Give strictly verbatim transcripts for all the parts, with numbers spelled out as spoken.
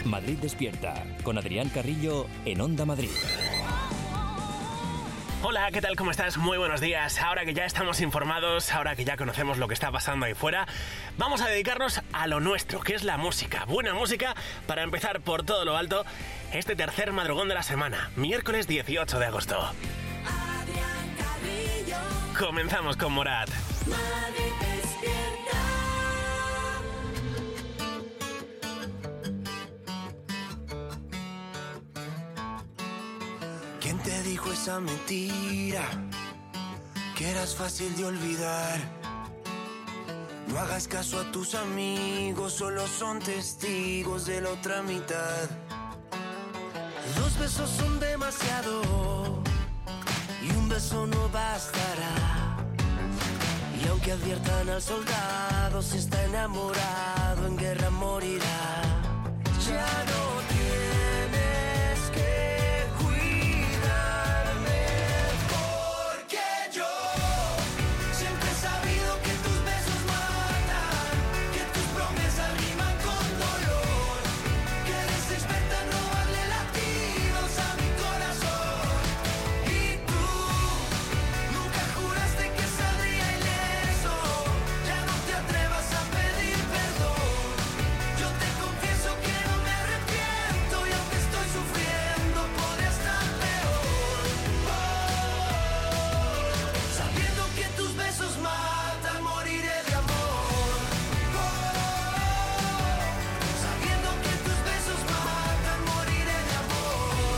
Madrid Despierta, con Adrián Carrillo en Onda Madrid. Hola, ¿qué tal? ¿Cómo estás? Muy buenos días. Ahora que ya estamos informados, ahora que ya conocemos lo que está pasando ahí fuera, vamos a dedicarnos a lo nuestro, que es la música. Buena música para empezar por todo lo alto este tercer madrugón de la semana, miércoles dieciocho de agosto. Adrián Carrillo. Comenzamos con Morat. Madrid Despierta. ¿Quién te dijo esa mentira? Que eras fácil de olvidar. No hagas caso a tus amigos, solo son testigos de la otra mitad. Dos besos son demasiado y un beso no bastará. Y aunque adviertan al soldado, si está enamorado en guerra morirá. Ya no tienes que cuidarme, porque yo siempre he sabido que tus besos matan, que tus promesas riman con dolor, que eres experta en robarle latidos a mi corazón. Y tú nunca juraste que saldría ileso. Ya no te atrevas a pedir perdón. Yo te confieso que no me arrepiento, y aunque estoy sufriendo podría estar peor. Oh, sabiendo que tus besos matan, moriré de amor. Oh, sabiendo que tus besos matan, moriré de amor.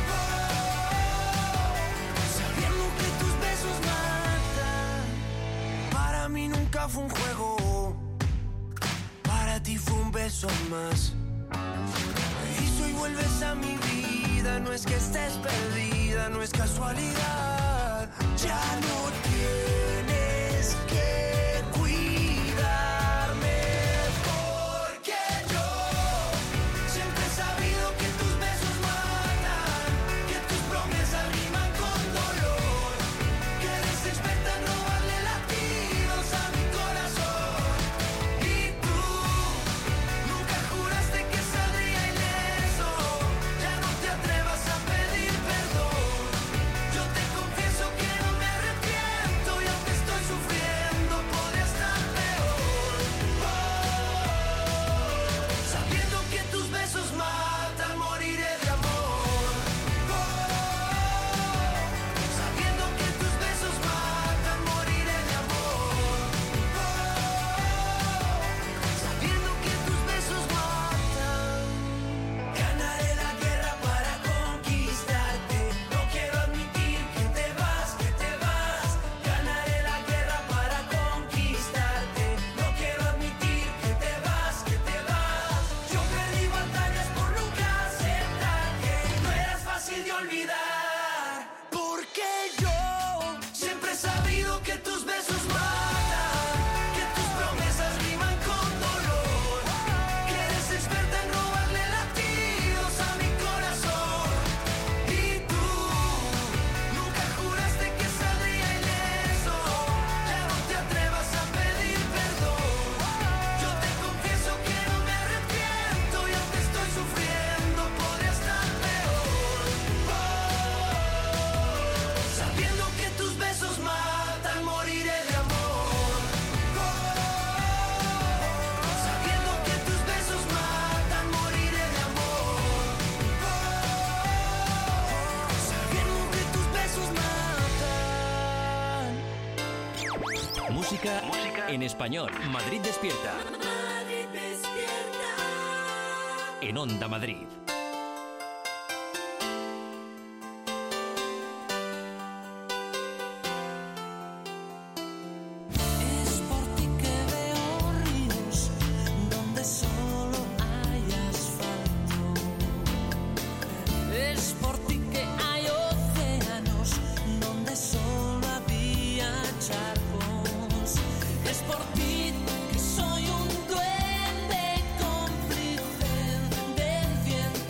Oh, sabiendo que tus besos matan. Para mí nunca fue un juego, para ti fue un beso más. Y si hoy vuelves a mi vida, no es que estés perdida, no es casualidad. Ya no tienes que cuidarme, porque yo siempre he sabido que tus besos matan, que tus promesas riman con dolor, que eres experta en robarle latidos a mi corazón. Y tú nunca juraste que saldría ileso. Ya no te atrevas a pedir perdón. Yo te confieso que no me arrepiento, y aunque estoy sufriendo podría estar peor. Oh, sabiendo que tus besos matan, moriré de amor. Oh, sabiendo que tus besos matan, moriré de amor. Oh, sabiendo que tus besos matan. Ganaré la guerra para conquistarte. No quiero admitir que te vas, que te vas. Ganaré la guerra para conquistarte. No quiero admitir que te vas, que te vas. Yo perdí batallas por nunca aceptar que no eras fácil de olvidar. Porque yo siempre he sabido que tus besos matan, que tus promesas riman con dolor, que eres experta en robarle latidos a mi corazón. Y tú nunca juraste que saldría ileso. Ya no te atrevas a pedir perdón. Yo te confieso que no me arrepiento, y aunque estoy sufriendo podría estar peor. Oh, sabiendo que tus besos matan, moriré de amor. Oh, sabiendo que tus besos matan, moriré de amor. Oh, sabiendo que tus besos matan. Música, música en español. Madrid Despierta, Madrid Despierta. en Onda Madrid. Es por ti que veo ríos donde solo hay asfalto. Es por ti que hay océanos donde solo había charcos. Es por ti que soy un duende cómplice del viento.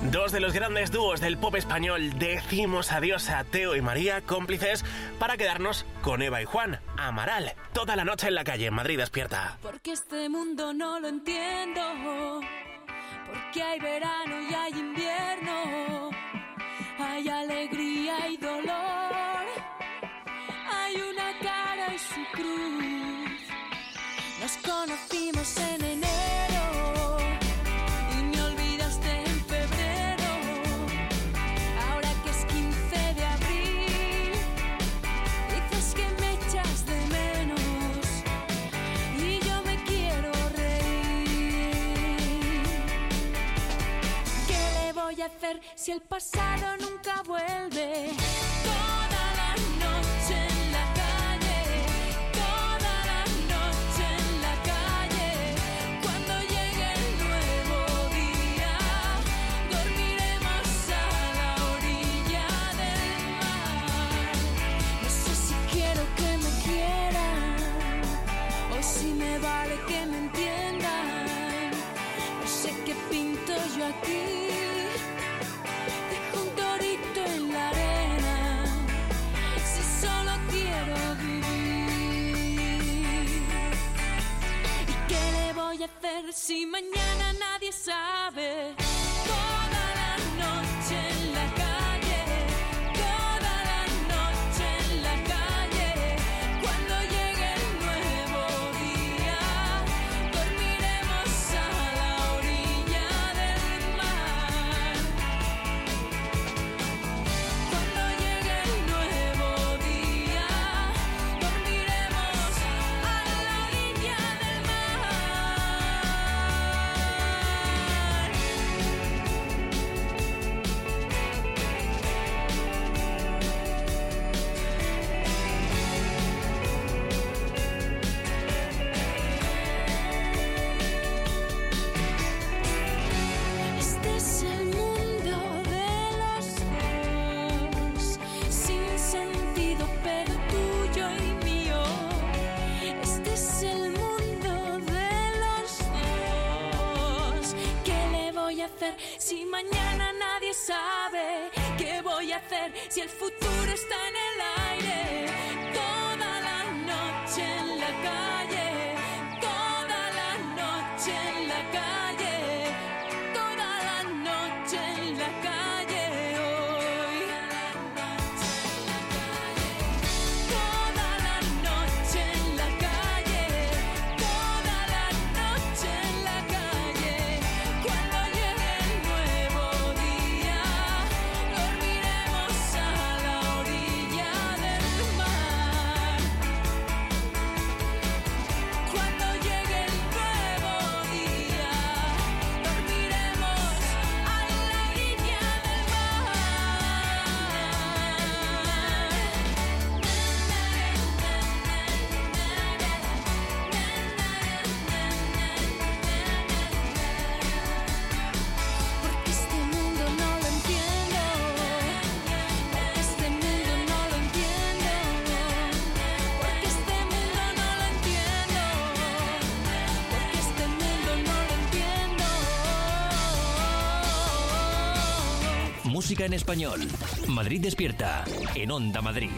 Dos de los grandes dúos del pop español. Decimos adiós a Teo y María, cómplices, para quedarnos con Eva y Juan. Amaral, toda la noche en la calle, en Madrid Despierta. Porque este mundo no lo entiendo, porque hay verano y hay invierno, hay alegría y dolor, hay una cara y su cruz. Nos conocimos en enero y me olvidaste en febrero. Ahora que es quince de abril, dices que me echas de menos y yo me quiero reír. ¿Qué le voy a hacer si el pasado nunca vuelve? Toda la noche en la calle, toda la noche en la calle. Cuando llegue el nuevo día, dormiremos a la orilla del mar. No sé si quiero que me quieran o si me vale que me entiendan. No sé qué pinto yo aquí. Dejo un torito en la arena, si solo quiero vivir. ¿Y qué le voy a hacer si mañana nadie sabe? Toda la noche en la calle, toda la noche en la calle. Cuando llegue el nuevo día, dormiremos a la orilla del mar. Cuando llegue el nuevo día, dormiremos a la orilla del mar. Este es el mundo de los dos, sin sentido pero tuyo y mío. Este es el mundo de los dos. ¿Qué le voy a hacer si mañana nadie sabe? ¿Qué voy a hacer si el futuro está en el aire? Toda la noche en la calle, toda la noche en la calle, toda la noche en la calle hoy. Toda la noche en la calle, toda la noche en la calle. Cuando llegue el nuevo día, dormiremos a la orilla del mar. Cuando llegue el nuevo día, dormiremos a la orilla del Porque este mundo no lo entiendo, porque este mundo no lo entiendo, porque este mundo no lo entiendo, porque este mundo no lo entiendo. Música en español. Madrid Despierta, en Onda Madrid.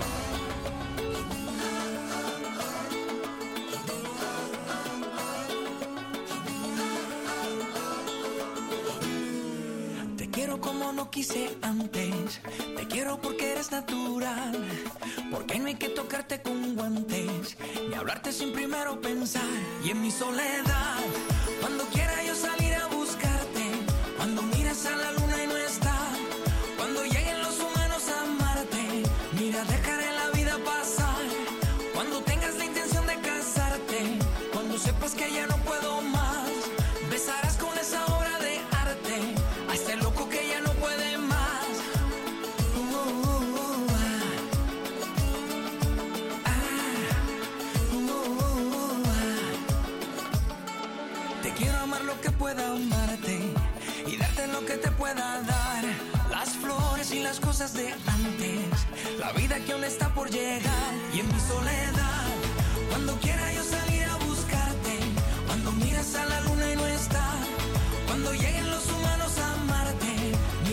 Te quiero como no quise antes, te quiero porque eres natural, porque no hay que tocarte con guantes, ni hablarte sin primero pensar. Y en mi soledad, cuando quiera yo salir a buscarte, cuando miras a la luna y no está, cuando lleguen los humanos a amarte, mira, dejaré la vida pasar. Cuando tengas la intención de casarte, cuando sepas que ya no puedo más, besarás con esa obra de arte a este loco que ya no puede más. Uh, uh, uh, ah. Ah. Uh, uh, ah. Te quiero amar lo que pueda amarte y darte lo que te pueda dar, las flores y las cosas de antes, la vida que aún está por llegar. Y en mi soledad, cuando quiera yo salir a buscarte, cuando miras a la luna y no está, cuando lleguen los humanos a amarte,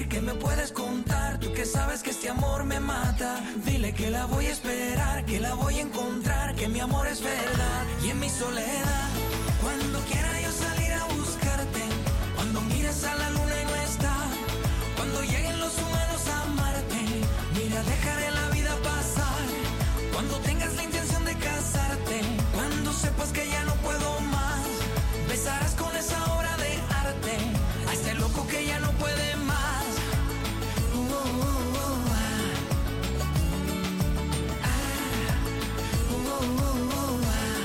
decir, que me puedes contar. Tú que sabes que este amor me mata. Dile que la voy a esperar, que la voy a encontrar, que mi amor es verdad. Y en mi soledad, cuando quiera yo salir a buscarte, cuando mires a la luna y no está, cuando lleguen los humanos a amarte, mira, dejaré la vida pasar. Cuando tengas la intención de casarte, cuando sepas que ya no puedo más, besarás con esa obra de arte a este loco que ya no puede más. Uh, uh, uh, ah. Ah. Uh, uh, uh,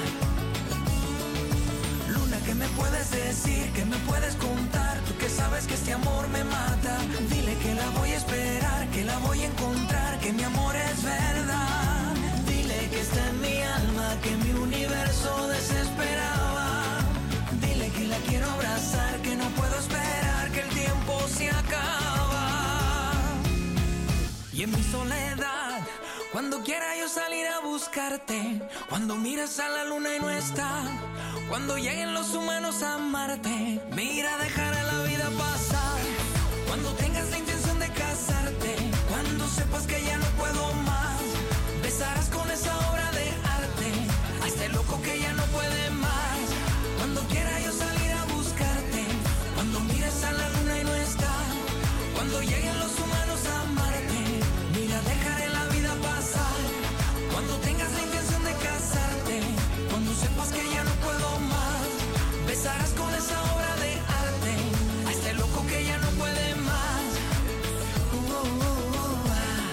ah. Luna, ¿qué me puedes decir? ¿Qué me puedes contar? Tú que sabes que este amor me mata. Dile que la voy a esperar, que la voy a encontrar, que mi amor es verdad. Dile que está en mi alma, que mi universo desesperaba. Dile que la quiero abrazar, que no puedo esperar, que el tiempo se acaba. Y en mi soledad, cuando quiera yo salir a buscarte, cuando mires a la luna y no está, cuando lleguen los humanos a amarte, mira, dejaré la vida pasar. Cuando tengas la intención de casarte, cuando sepas que ya no puedo más, besarás con esa obra de arte a este loco que ya no puede más. Cuando quiera yo salir a buscarte, cuando mires a la luna y no está, cuando lleguen los humanos a amarte, mira, dejaré la vida pasar. Cuando tengas la intención de casarte, cuando sepas que ya no puedo más, besarás con esa obra de arte a este loco que ya no puede más. Uh, uh, uh, uh, ah.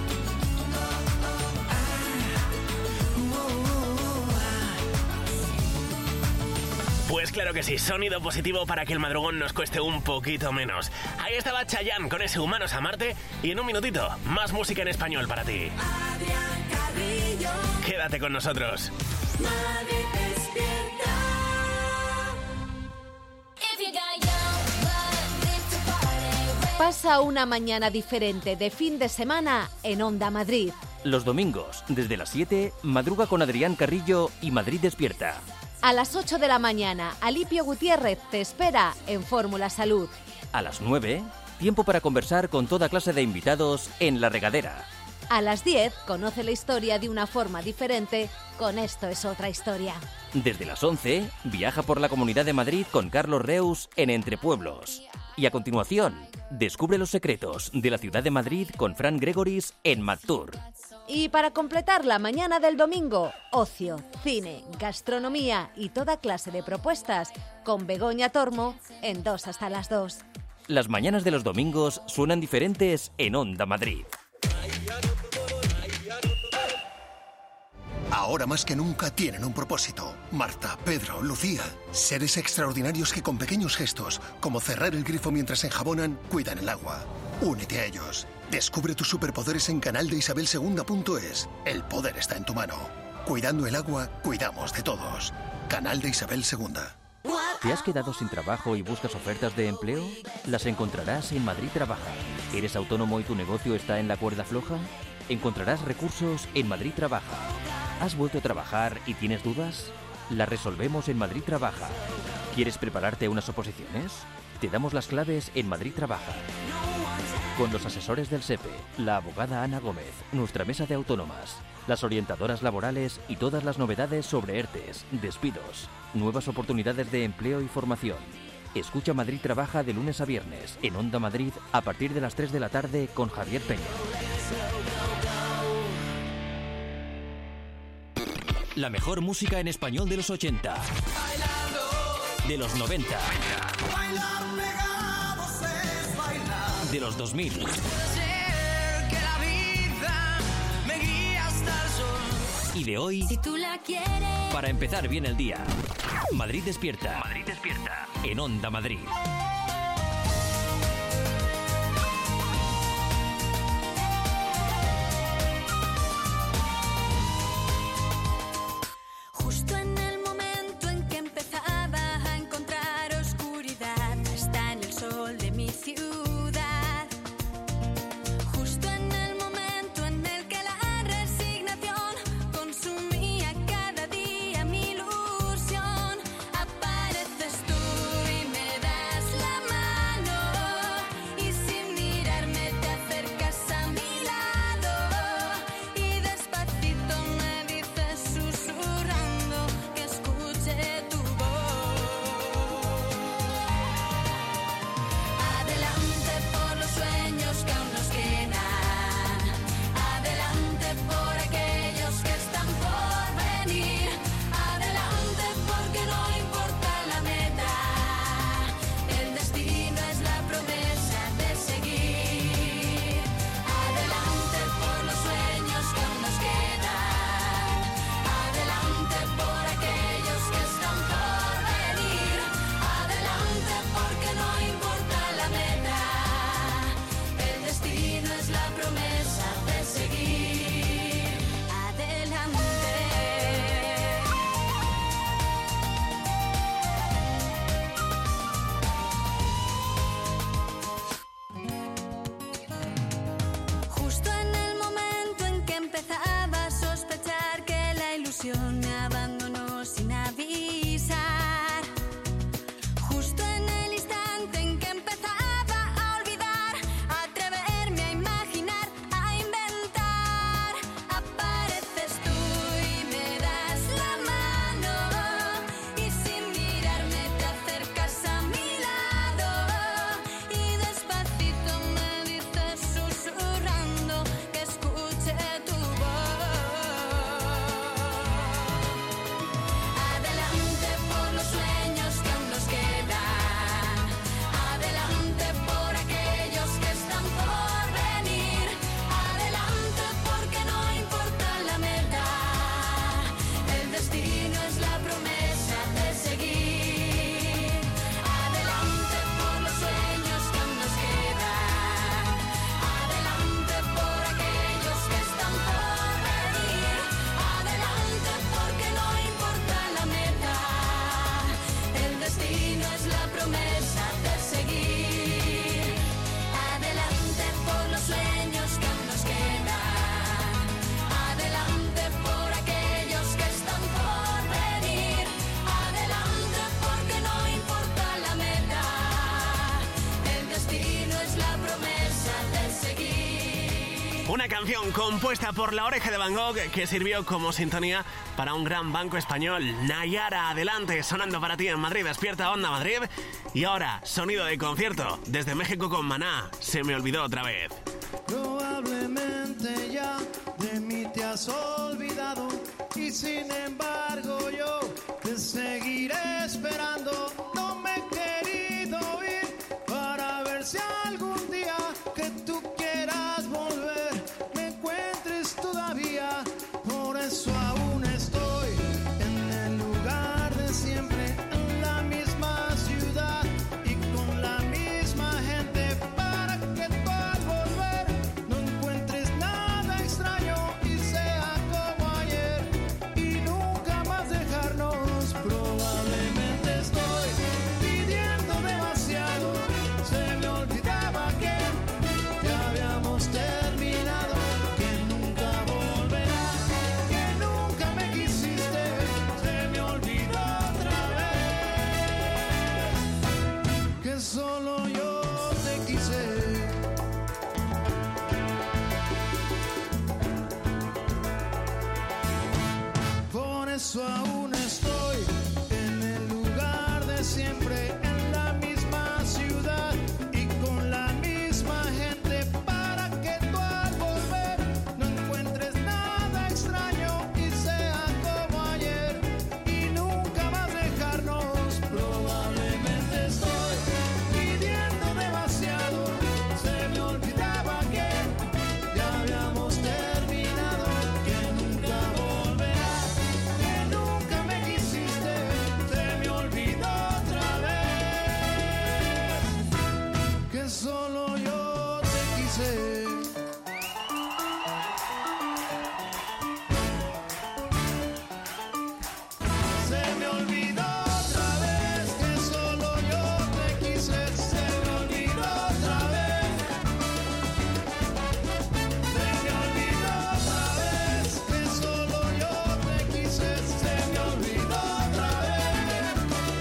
Uh, uh, uh, ah. Pues claro que sí, sonido positivo para que el madrugón nos cueste un poquito menos. Ahí estaba Chayanne con ese Humanos a Marte y en un minutito, más música en español para ti. Adrián Carrillo, Quédate con nosotros. Madrid despierta. If you got young blood, live to party. Pasa una mañana diferente de fin de semana en Onda Madrid. Los domingos, desde las siete, madruga con Adrián Carrillo y Madrid Despierta. A las ocho de la mañana, Alipio Gutiérrez te espera en Fórmula Salud. A las nueve, tiempo para conversar con toda clase de invitados en La Regadera. A las diez, conoce la historia de una forma diferente con Esto es otra historia. Desde las once, viaja por la Comunidad de Madrid con Carlos Reus en Entre Pueblos. Y a continuación, descubre los secretos de la ciudad de Madrid con Fran Gregoris en MadTour. Y para completar la mañana del domingo, ocio, cine, gastronomía y toda clase de propuestas con Begoña Tormo en Dos hasta las dos. Las mañanas de los domingos suenan diferentes en Onda Madrid. Ahora más que nunca tienen un propósito. Marta, Pedro, Lucía. Seres extraordinarios que con pequeños gestos, como cerrar el grifo mientras enjabonan, cuidan el agua. Únete a ellos. Descubre tus superpoderes en canal de isabel segunda punto es. El poder está en tu mano. Cuidando el agua, cuidamos de todos. Canal de Isabel segunda. ¿Te has quedado sin trabajo y buscas ofertas de empleo? Las encontrarás en Madrid Trabaja. ¿Eres autónomo y tu negocio está en la cuerda floja? Encontrarás recursos en Madrid Trabaja. ¿Has vuelto a trabajar y tienes dudas? Las resolvemos en Madrid Trabaja. ¿Quieres prepararte a unas oposiciones? Te damos las claves en Madrid Trabaja. Con los asesores del SEPE, la abogada Ana Gómez, nuestra mesa de autónomas, las orientadoras laborales y todas las novedades sobre ERTES, despidos, nuevas oportunidades de empleo y formación. Escucha Madrid Trabaja de lunes a viernes en Onda Madrid a partir de las tres de la tarde con Javier Peña. La mejor música en español de los ochenta, de los noventa, de los dos mil y de hoy, Si tú la quieres, para empezar bien el día. Madrid Despierta. Madrid Despierta. En Onda Madrid. justo en el momento en que empezaba a encontrar oscuridad, está en el sol de mi ciudad. Justo en el momento en el que la resignación consumía cada día mi ilusión, apareces tú y me das promesa de seguir adelante por los sueños que aún nos quedan, adelante por aquellos que están por venir, adelante porque no importa la meta, el destino es la promesa de seguir. Una canción compuesta por La Oreja de Van Gogh que sirvió como sintonía para un gran banco español. Nayara, adelante, sonando para ti en Madrid Despierta, Onda Madrid. Y ahora, sonido de concierto desde México con Maná, Se me olvidó otra vez. Probablemente ya de mí te has olvidado y sin embargo yo te seguiré esperando. No me he querido ir para ver si algún día que tú quieras volver me encuentres todavía. Por eso aún estoy en el lugar de siempre, en la misma ciudad y con la misma gente, para que tú al volver no encuentres nada extraño y sea como ayer y nunca más dejarnos. Probablemente estoy pidiendo demasiado, se me olvidaba que ya habíamos terminado, que nunca volverá, que nunca me quisiste, se me olvidó otra vez, que solo yo te quise. Por eso aún estoy en el lugar de siempre, en la misma ciudad y con la misma gente, para que tú al volver no encuentres nada extraño y sea como ayer y nunca más dejarnos. Probablemente estoy pidiendo demasiado, se me olvidaba que ya habíamos terminado, que nunca volverá, que nunca me quisiste, se me olvidó otra vez, que solo yo te quise. Se me olvidó otra vez, que solo yo te quise, se me olvidó otra vez, se me olvidó otra vez, que solo yo te quise, se me olvidó otra vez.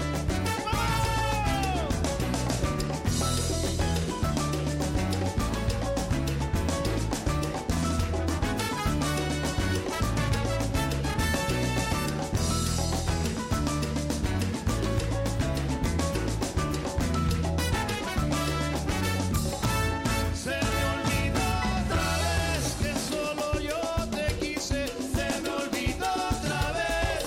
Se me olvidó otra vez, que solo yo te quise, se me olvidó otra vez,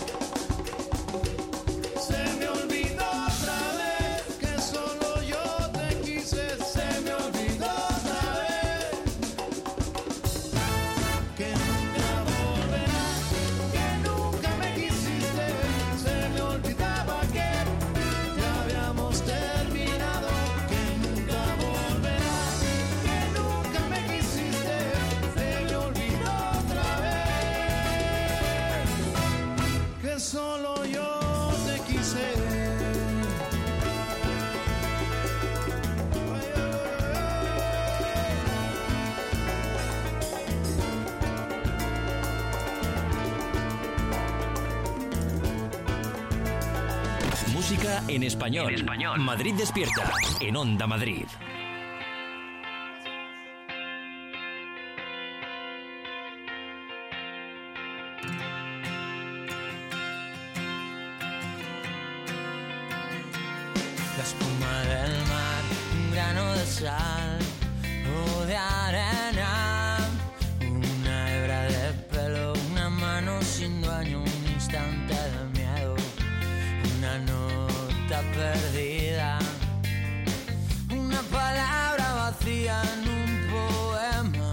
se me olvidó otra vez, que solo yo te quise, se me olvidó otra vez, que nunca volverá, que nunca me quisiste, se me olvidaba que ya habíamos terminado, que nunca volverá, que nunca me quisiste, se me olvidó otra vez, que solo yo te quise. Música en español. En español. Madrid Despierta, en Onda Madrid. La espuma del mar, un grano de sal o de arena, una hebra de pelo, una mano sin dueño, un instante de miedo, una nota perdida, una palabra vacía en un poema,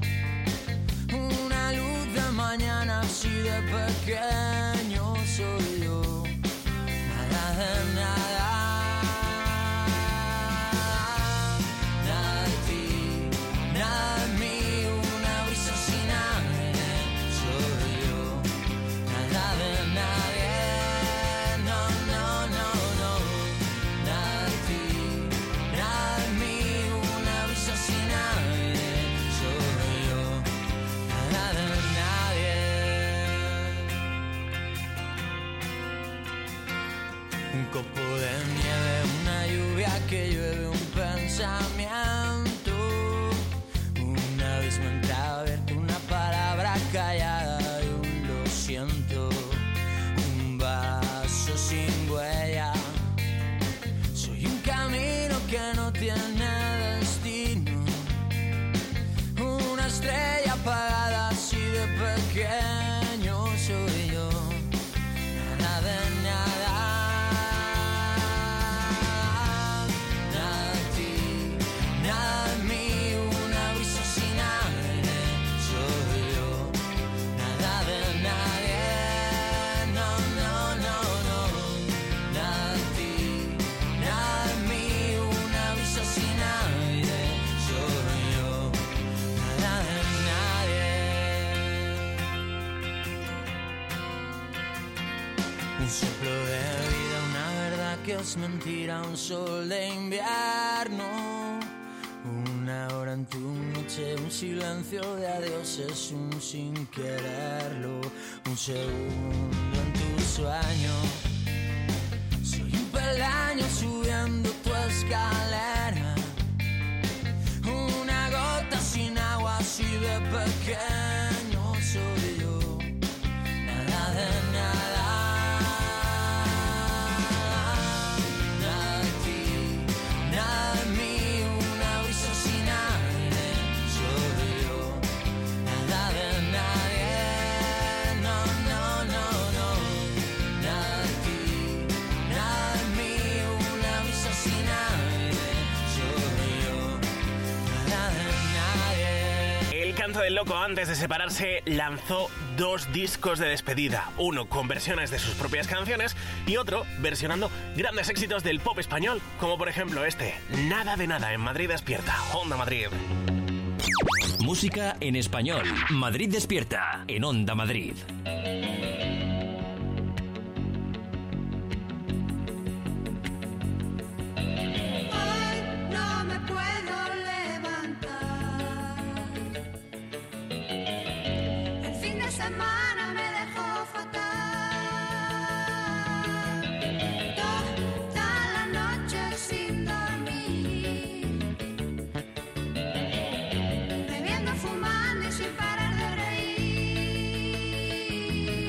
una luz de mañana así de pequeño soy yo, nada de nada. Un copo de nieve, una lluvia que llueve, un pensamiento. Una vez me entraba a verte, una palabra callada y un lo siento. Un vaso sin huella. Soy un camino que no tiene destino. Una estrella apagada así de pequeño soy yo. Nada de nada. Nada de ti, nada de mí. Una brisa sin aire soy yo. Nada de nadie. No, no, no, no. Nada de ti, nada de mí. Una brisa sin aire soy yo. Nada de nadie. Un soplo de vida, una verdad que es mentira, un sol de invierno. Una hora en tu noche, un silencio de adiós, es un sin quererlo. Un segundo en tu sueño. Soy un peldaño subiendo tu escalera. Una gota sin agua así de pequeño soy yo. Nada de nada. Nada de ti, nada de mí. Una brisa sin aire soy yo. Nada de nadie. No, no, no, no. Nada de ti, nada de mí. Una brisa sin aire soy yo. Nada de nadie. El Canto del Loco, antes de separarse, lanzó dos discos de despedida. Uno con versiones de sus propias canciones y otro versionando grandes éxitos del pop español, como por ejemplo este, Nada de Nada, en Madrid Despierta. Onda Madrid. Música en español. Madrid Despierta, en Onda Madrid. Hoy no me puedo levantar. El fin de semana me dejó fatal. Toda la noche sin dormir. Bebiendo, fumando y sin parar de reír.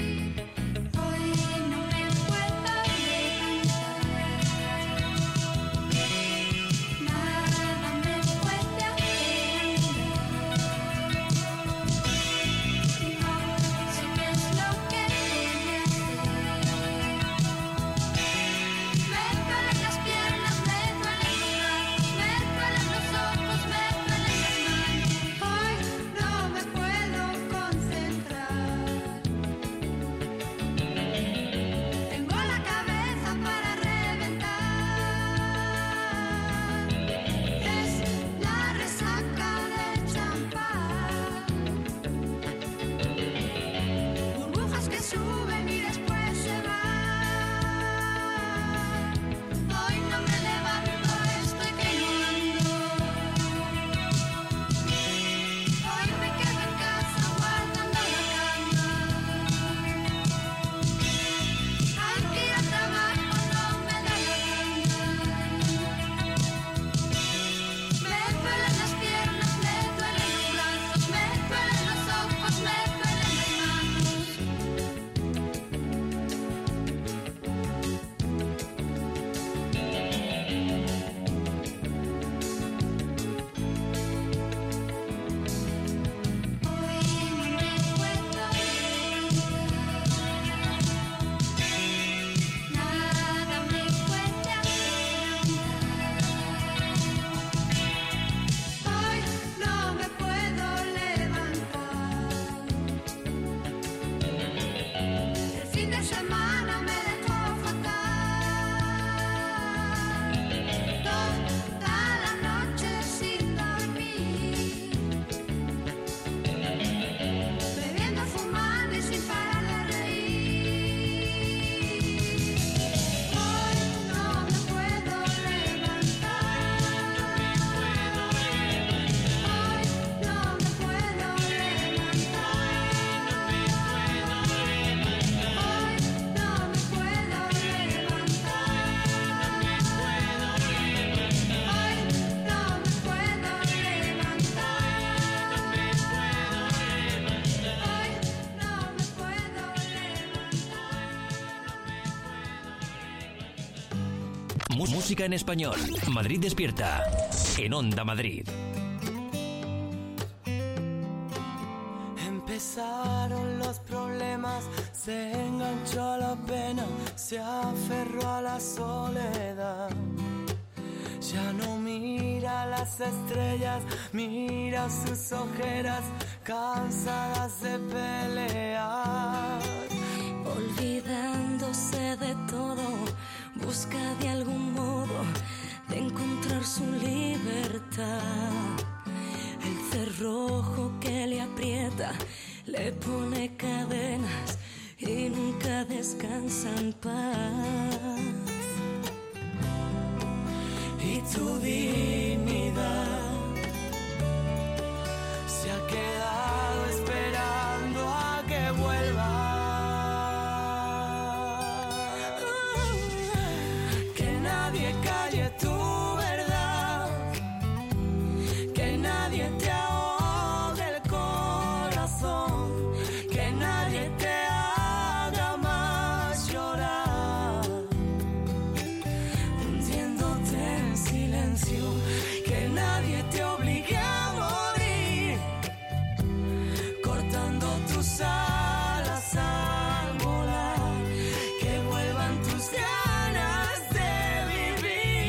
Música en español. Madrid despierta. En Onda Madrid. Empezaron los problemas, se enganchó a la pena, se aferró a la soledad. Ya no mira las estrellas, mira sus ojeras, cansadas de pelear. Olvidándose de todo, busca de algún modo de encontrar su libertad. El cerrojo que le aprieta, le pone cadenas y nunca descansa en paz. Y tu dignidad se ha quedado esperando a que vuelva. Que nadie calle tu verdad, que nadie te ahogue el corazón, que nadie te haga más llorar, hundiéndote en silencio, que nadie te obligue a morir, cortando tus alas al volar, que vuelvan tus ganas de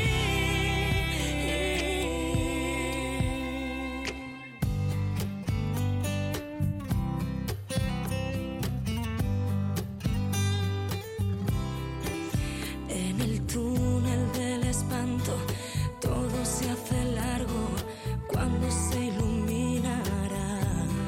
vivir. En el túnel del espanto todo se hace largo cuando se iluminará.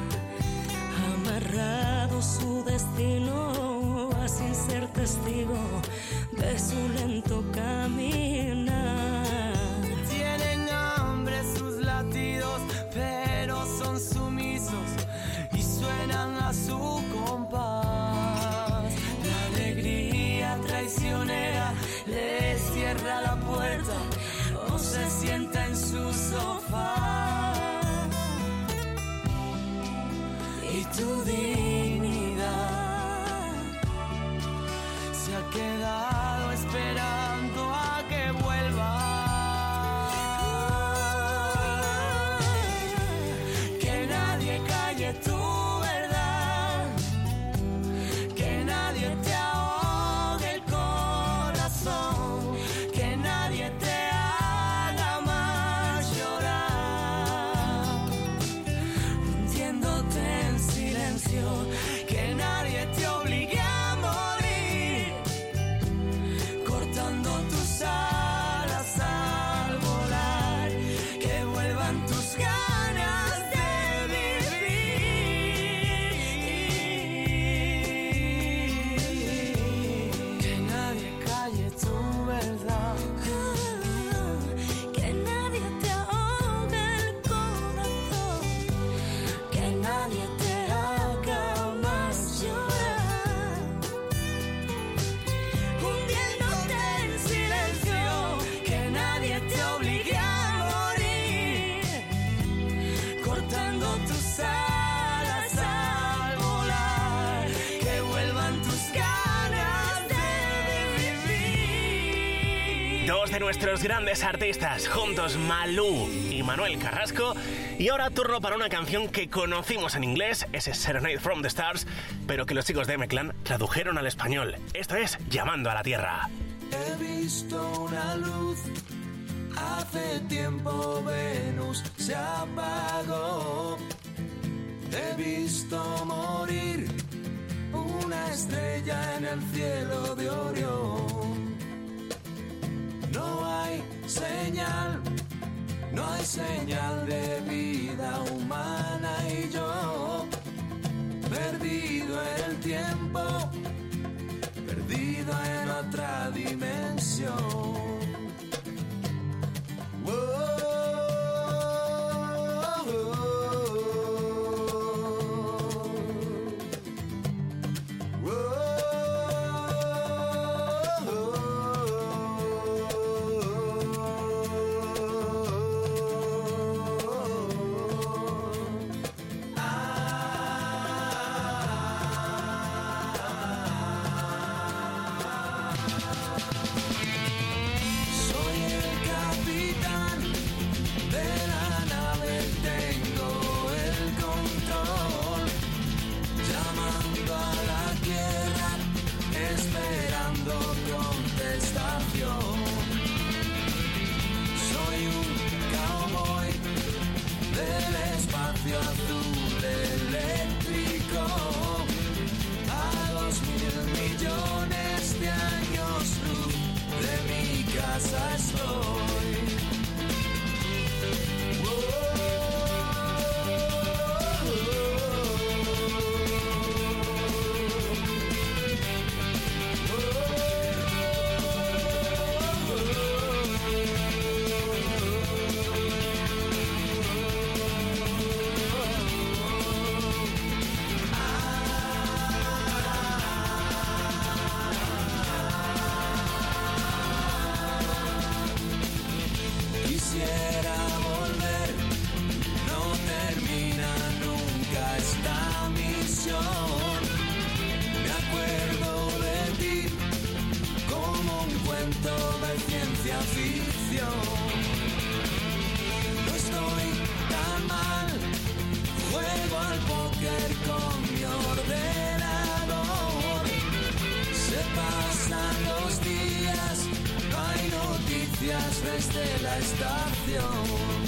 Amarrado su destino a sin ser testigo de su lento caminar. Tienen hambre sus latidos, pero son sumisos y suenan a su compás. La alegría traicionera les cierra la puerta o se sienta en su sofá. Y tu dignidad se ha quedado esperando a que vuelva. Que nadie calle tu verdad, que nadie te ahogue el corazón, que nadie te haga más llorar, hundiéndote en silencio, que nadie te obligue a morir, cortando tus alas al volar, que vuelvan tus ganas de vivir. Que nadie calle tu verdad, que nadie te ahogue el corazón, que nadie te haga más llorar, hundiéndote en silencio, que nadie te obligue a morir, cortando tus alas al volar, que vuelvan tus ganas de vivir. Dos de nuestros grandes artistas juntos, Malú y Manuel Carrasco. Y ahora turno para una canción que conocimos en inglés, ese Serenade from the Stars, pero que los chicos de M-Clan tradujeron al español. Esto es Llamando a la Tierra. He visto una luz, hace tiempo Venus se apagó. He visto morir una estrella en el cielo de Orión. No hay señal, no hay señal de vida humana y yo, perdido en el tiempo, perdido en otra dimensión. estoy. Quisiera volver, no termina nunca esta misión. Me acuerdo de ti como un cuento de ciencia ficción. No estoy tan mal, juego al póker con mi ordenador. Se pasan los días, no hay noticias desde la estación.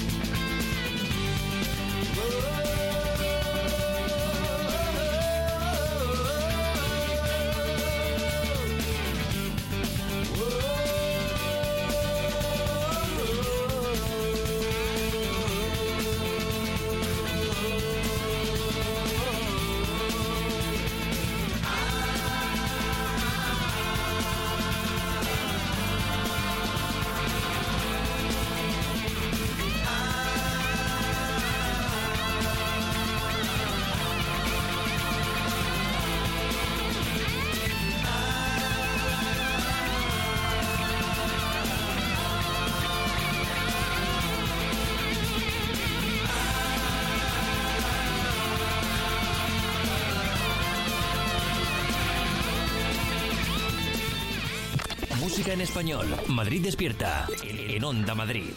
Música en español. Madrid despierta. En Onda Madrid.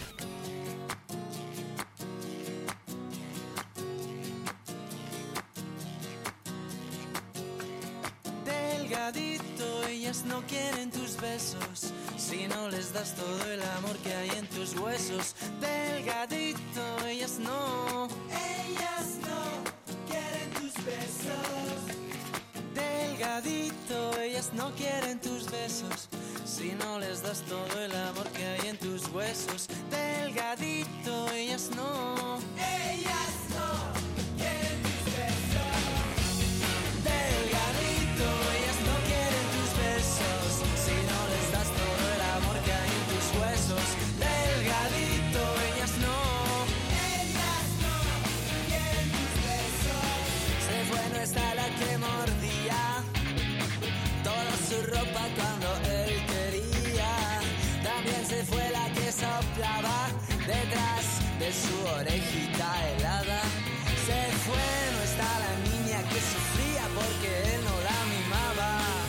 Delgadito, ellas no quieren tus besos si no les das todo el amor que hay en tus huesos. Delgadito, ellas no, ellas no quieren tus besos. Delgadito, ellas no quieren tus besos si no les das todo el amor que hay en tus huesos. Delgadito, ellas no, ellas no quieren tus besos. Delgadito, ellas no quieren tus besos si no les das todo el amor que hay en tus huesos. Delgadito, ellas no, ellas no quieren tus besos. Se fue, no está la que mordía toda su ropa cuando él quería. También se fue la que soplaba detrás de su orejita helada. Se fue, no está la niña que sufría porque él no la mimaba.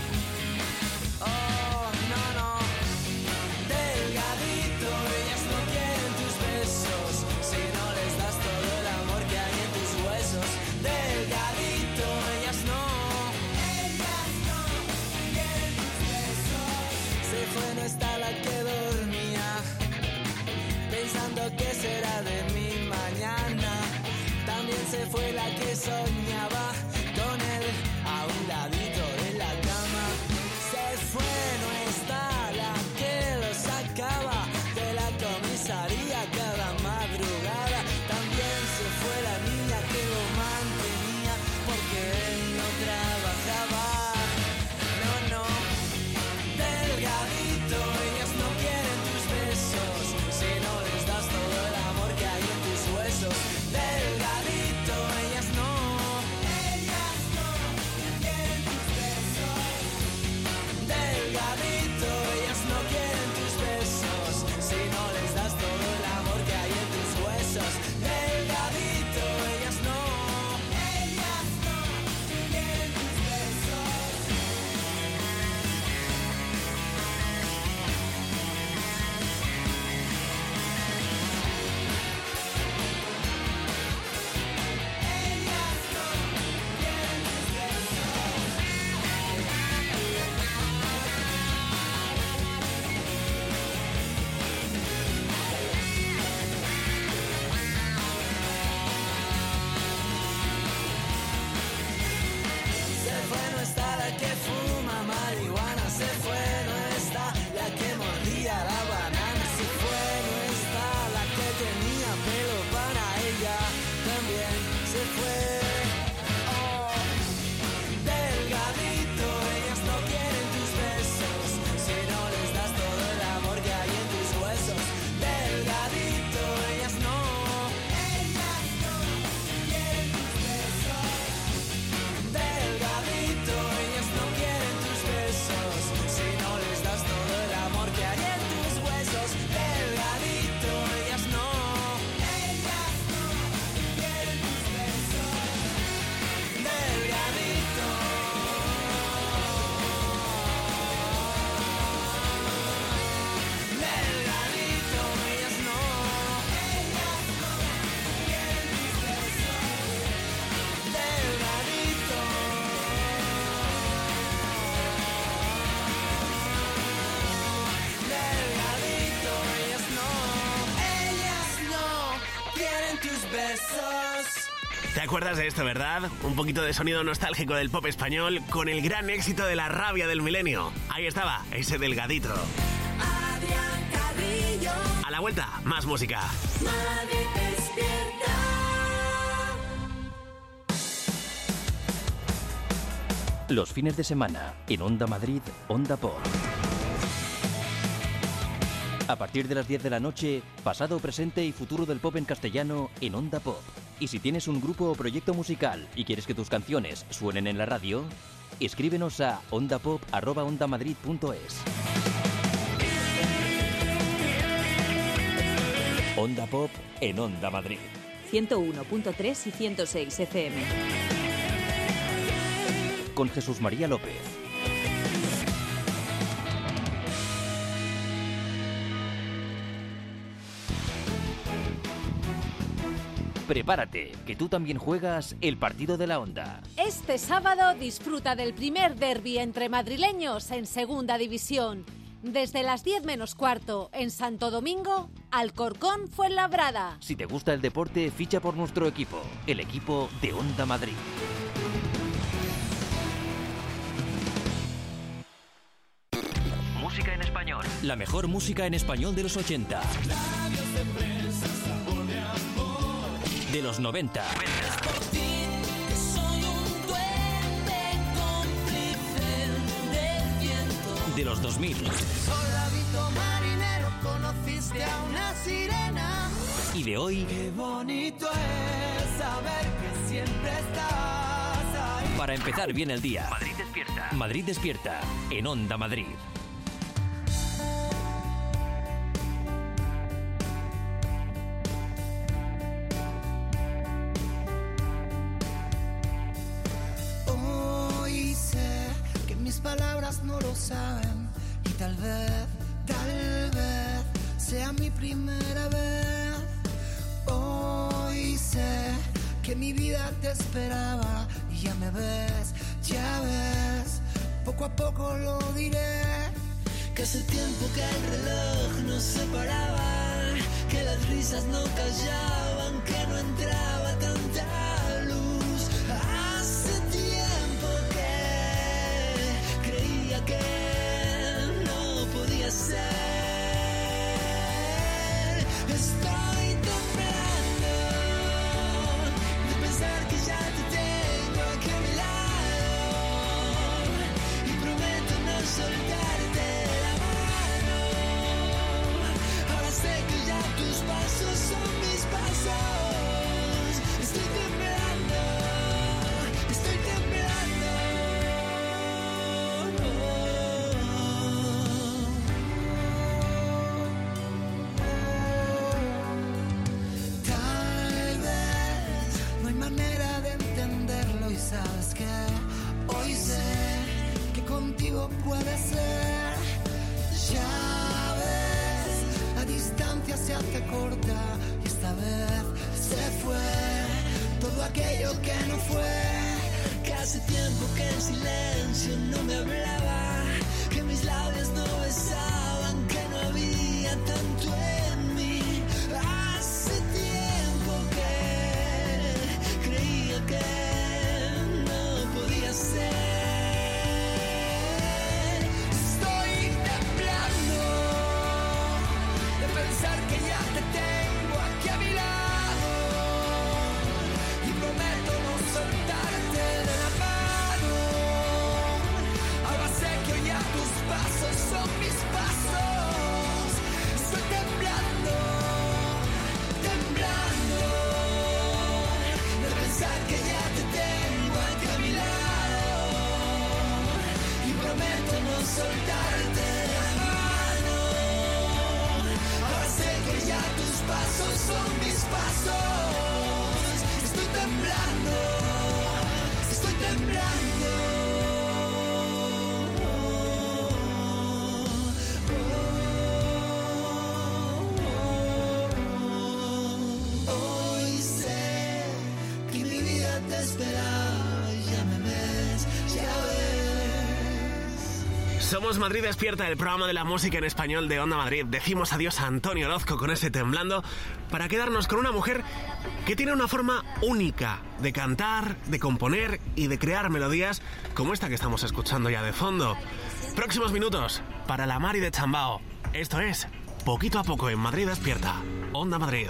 Oh, no, no. Delgadito, ellas no quieren tus besos si no les das todo el amor que hay en tus huesos. Delgadito, ellas no, ellas no quieren tus besos. Se fue, no está la que dormía pensando qué será de mi mañana. besos. ¿Te acuerdas de esto, verdad? Un poquito de sonido nostálgico del pop español con el gran éxito de La Rabia del Milenio. Ahí estaba, ese delgadito. Adrián Carrillo. A la vuelta, más música. Madrid despierta. Los fines de semana, en Onda Madrid, Onda Pop. A partir de las diez de la noche, pasado, presente y futuro del pop en castellano en Onda Pop. Y si tienes un grupo o proyecto musical y quieres que tus canciones suenen en la radio, escríbenos a ondapop arroba ondamadrid punto es. Onda Pop en Onda Madrid. ciento uno punto tres y ciento seis F M. Con Jesús María López. Prepárate, que tú también juegas el partido de la Onda. Este sábado disfruta del primer derbi entre madrileños en Segunda División. Desde las diez menos cuarto en Santo Domingo, Alcorcón Fuenlabrada. Si te gusta el deporte, ficha por nuestro equipo, el equipo de Onda Madrid. Música en español. La mejor música en español de los ochenta. De los noventa. De los dos mil. Soldadito marinero, conociste a una sirena. Y de hoy. Qué bonito es saber que siempre estás ahí. Para empezar bien el día. Madrid despierta. Madrid despierta. En Onda Madrid. Mis palabras no lo saben y tal vez, tal vez sea mi primera vez. Hoy sé que mi vida te esperaba y ya me ves, ya ves, poco a poco lo diré. Que hace tiempo que el reloj nos separaba, que las risas no callaban, que no entraba tanta luz. Hace tiempo que creía que no podía ser. Estoy temblando de pensar que ya te tengo aquí a mi lado y prometo no soltarte la mano. Ahora sé que ya tus pasos son mis pasos. Estoy temblando, estoy temblando. Tal vez no hay manera de entenderlo y sabes que hoy sé que contigo puede ser. Ya ves, la distancia se hace corta y esta vez se fue todo aquello que no fue. Que hace tiempo que en silencio no me hablaba, que mis labios no besaban, que no había tanto en mí. Hace tiempo que creía que no podía ser. Estoy temblando de pensar que ya te tengo aquí a mi lado y prometo no soltarte de la mano. Ahora sé que hoy ya tus pasos son mis pasos. Estoy temblando, temblando de pensar que ya te tengo aquí a mi lado y prometo no soltarte de la mano. Ahora sé que ya tus pasos son mis pasos. Estoy temblando, estoy temblando. Hoy sé que mi vida te esperaba y ya me ves, ya ves. Somos Madrid Despierta, el programa de la música en español de Onda Madrid. Decimos adiós a Antonio Orozco con ese Temblando para quedarnos con una mujer que tiene una forma única de cantar, de componer y de crear melodías como esta que estamos escuchando ya de fondo. Próximos minutos para la Mari de Chambao. Esto es Poquito a Poco en Madrid Despierta, Onda Madrid.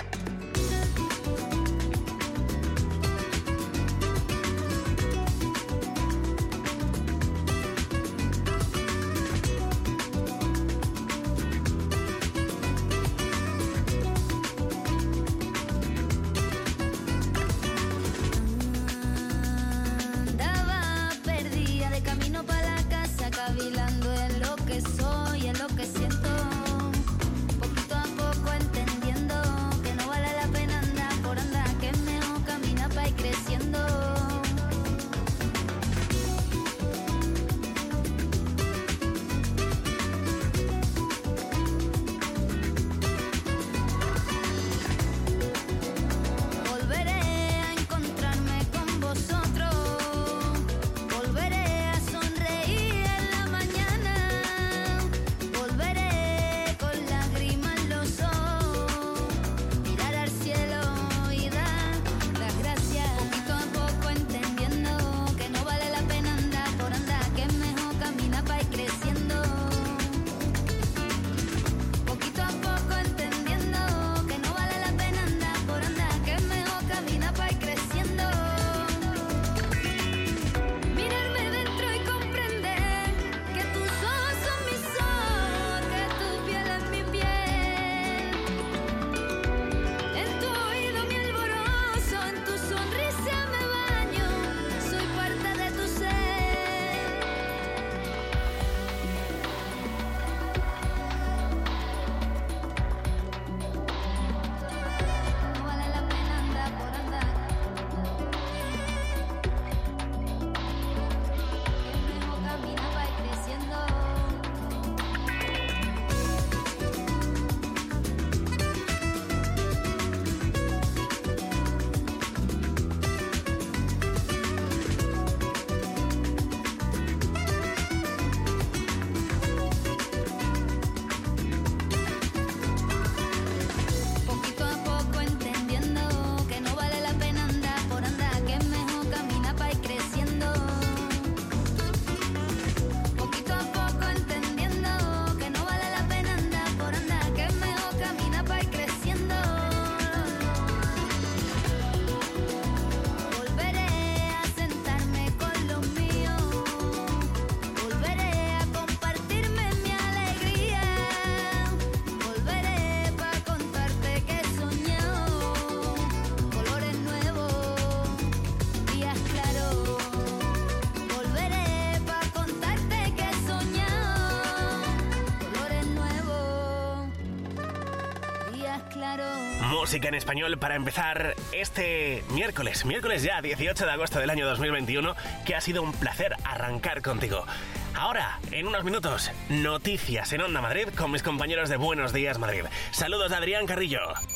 Música en español para empezar este miércoles, miércoles ya, dieciocho de agosto del año dos mil veintiuno, que ha sido un placer arrancar contigo. Ahora, en unos minutos, noticias en Onda Madrid con mis compañeros de Buenos Días Madrid. Saludos de Adrián Carrillo.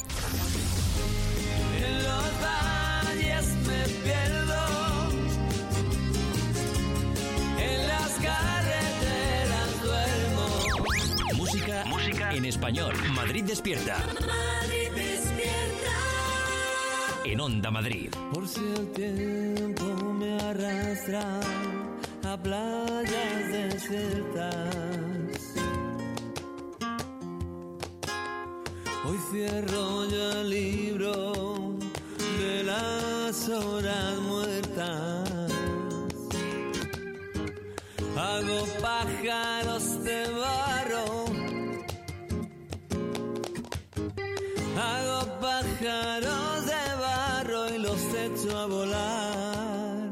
En los valles me pierdo, en las carreteras duermo. Música, música en español. Madrid Despierta. Madrid despierta. En Onda Madrid. Por si el tiempo me arrastra a playas desiertas, hoy cierro ya el libro de las horas muertas. Hago pájaros de barro, hago pájaros de barro y los echo a volar.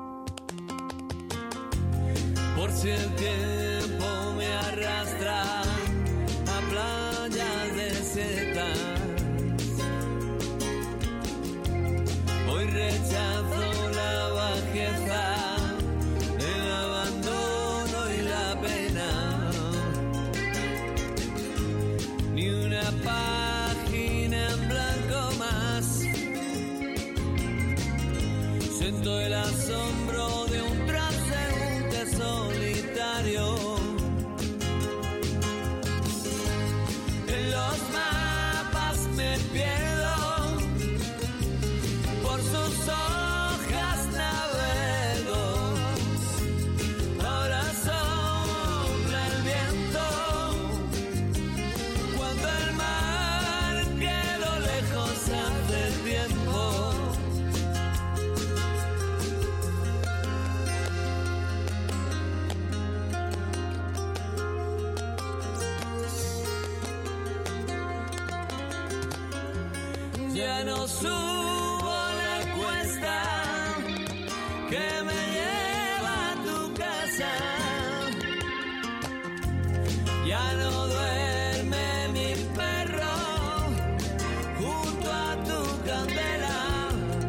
Por si el tiempo me arrastra a playas desiertas, hoy rechazo la bajeza, el abandono y la pena. Ni una página en blanco más. Siento el asombro de un transeúnte solitario. Ya no subo la cuesta que me lleva a tu casa. Ya no duerme mi perro junto a tu candela.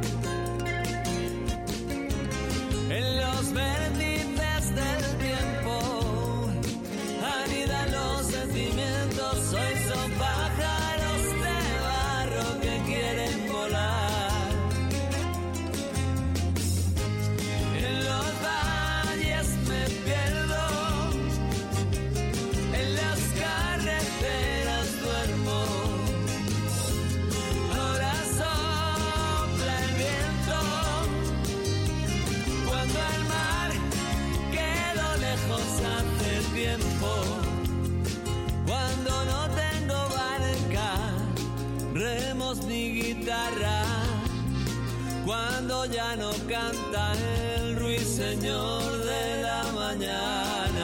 En los vértices del tiempo anidan los sentimientos. Hoy son pájaros de barro que quieren volar. En los valles me pierdo, en las carreteras duermo. Ahora sopla el viento cuando el mar quedó lejos hace tiempo. Cuando no tengo barca, remos ni guitarra. Cuando ya no canta el ruiseñor de la mañana.